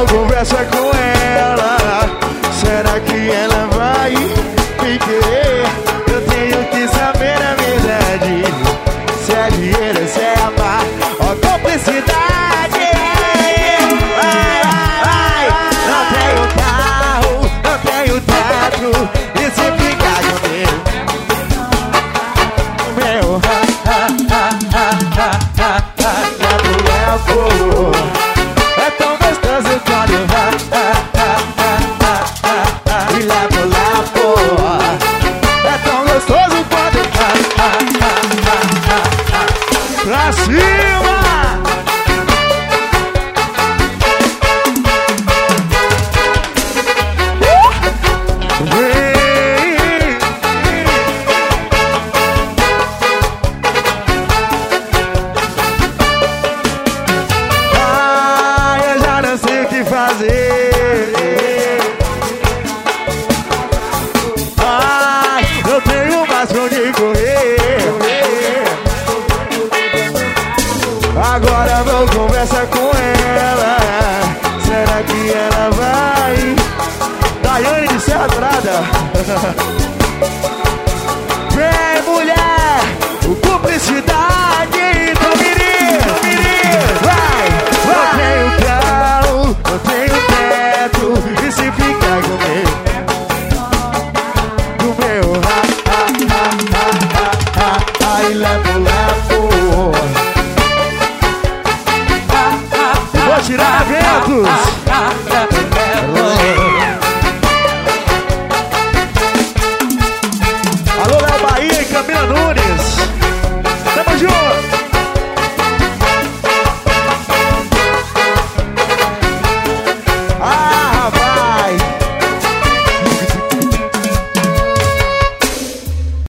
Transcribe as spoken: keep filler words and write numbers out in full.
vou conversar com ela. Será que ela vai me querer? Eu tenho que saber a verdade. Se é dinheiro, se é amar, ó cumplicidade. Vai, vai, vai. Não tenho carro, não tenho teto. E se ficar comigo, meu ha, ha, ha, ha, ha, ha, ha, levo, levo. É tão gostoso quando ha, ha, ha, ha, ha, ha, ha, e levo, levo. É tão gostoso quando ha, ha, ha, ha, ha, ha. Pra cima! Fazer. Ai, eu tenho mais pra onde correr. Agora vou conversar com ela. Será que ela vai? Daiane de Serra Dourada.